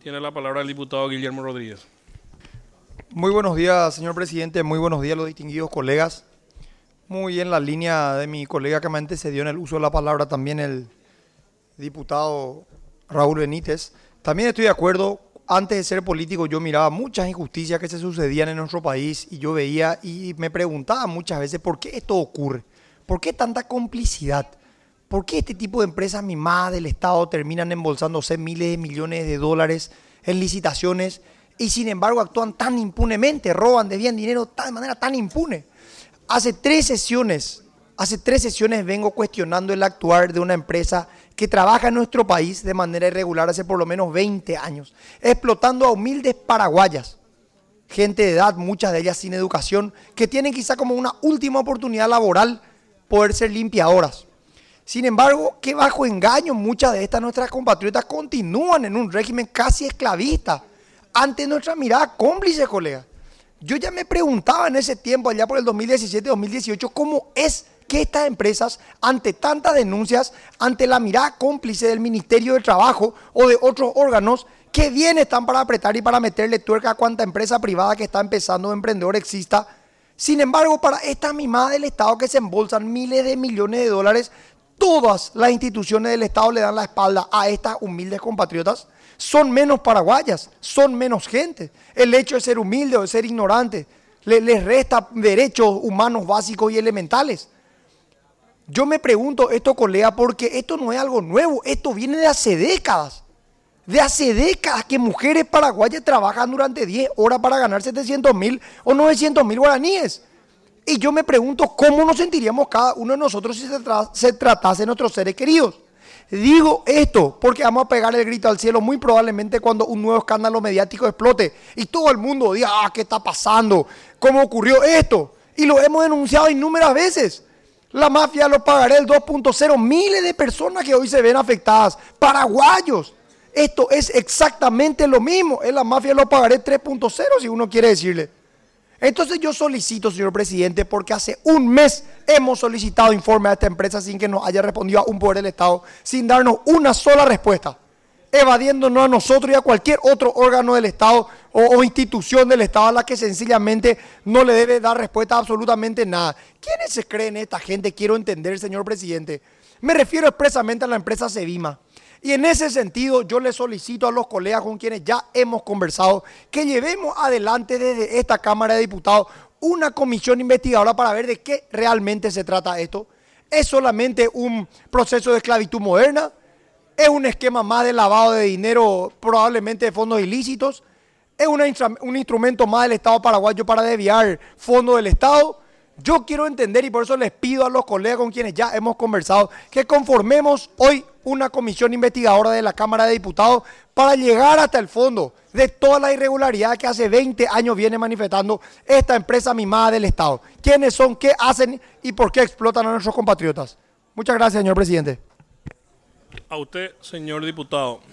Tiene la palabra el diputado Guillermo Rodríguez. Muy buenos días, señor presidente. Muy buenos días, los distinguidos colegas. Muy en la línea de mi colega que me antecedió en el uso de la palabra, también el diputado Raúl Benítez. También estoy de acuerdo. Antes de ser político yo miraba muchas injusticias que se sucedían en nuestro país y yo veía y me preguntaba muchas veces por qué esto ocurre, por qué tanta complicidad, por qué este tipo de empresas mimadas del Estado terminan embolsándose miles de millones de dólares en licitaciones y sin embargo actúan tan impunemente, roban, desvían dinero de manera tan impune. Hace tres sesiones vengo cuestionando el actuar de una empresa que trabaja en nuestro país de manera irregular hace por lo menos 20 años, explotando a humildes paraguayas, gente de edad, muchas de ellas sin educación, que tienen quizá como una última oportunidad laboral poder ser limpiadoras. Sin embargo, que bajo engaño muchas de estas nuestras compatriotas continúan en un régimen casi esclavista, ante nuestra mirada cómplice, colega. Yo ya me preguntaba en ese tiempo, allá por el 2017-2018, cómo es que estas empresas, ante tantas denuncias, ante la mirada cómplice del Ministerio de Trabajo o de otros órganos, que bien están para apretar y para meterle tuerca a cuanta empresa privada que está empezando, emprendedor exista. Sin embargo, para esta mimada del Estado que se embolsan miles de millones de dólares, todas las instituciones del Estado le dan la espalda a estas humildes compatriotas. Son menos paraguayas, son menos gente. El hecho de ser humilde o de ser ignorante les resta derechos humanos básicos y elementales. Yo me pregunto esto, colega, porque esto no es algo nuevo, esto viene de hace décadas. De hace décadas que mujeres paraguayas trabajan durante 10 horas para ganar 700.000 o 900.000 guaraníes. Y yo me pregunto cómo nos sentiríamos cada uno de nosotros si se tratase de nuestros seres queridos. Digo esto porque vamos a pegar el grito al cielo muy probablemente cuando un nuevo escándalo mediático explote y todo el mundo diga, ¿qué está pasando? ¿Cómo ocurrió esto? Y lo hemos denunciado innumerables veces. La mafia lo pagaré el 2.0, miles de personas que hoy se ven afectadas, paraguayos. Esto es exactamente lo mismo, es la mafia lo pagaré 3.0 si uno quiere decirle. Entonces yo solicito, señor presidente, porque hace un mes hemos solicitado informe a esta empresa sin que nos haya respondido a un poder del Estado, sin darnos una sola respuesta, evadiéndonos a nosotros y a cualquier otro órgano del Estado o institución del Estado a la que sencillamente no le debe dar respuesta a absolutamente nada. ¿Quiénes se creen esta gente? Quiero entender, señor presidente. Me refiero expresamente a la empresa Sevima. Y en ese sentido yo le solicito a los colegas con quienes ya hemos conversado que llevemos adelante desde esta Cámara de Diputados una comisión investigadora para ver de qué realmente se trata esto. ¿Es solamente un proceso de esclavitud moderna? ¿Es un esquema más de lavado de dinero, probablemente de fondos ilícitos? ¿Es un instrumento más del Estado paraguayo para desviar fondos del Estado? Yo quiero entender y por eso les pido a los colegas con quienes ya hemos conversado que conformemos hoy una comisión investigadora de la Cámara de Diputados para llegar hasta el fondo de toda la irregularidad que hace 20 años viene manifestando esta empresa mimada del Estado. ¿Quiénes son, qué hacen y por qué explotan a nuestros compatriotas? Muchas gracias, señor presidente. A usted, señor diputado.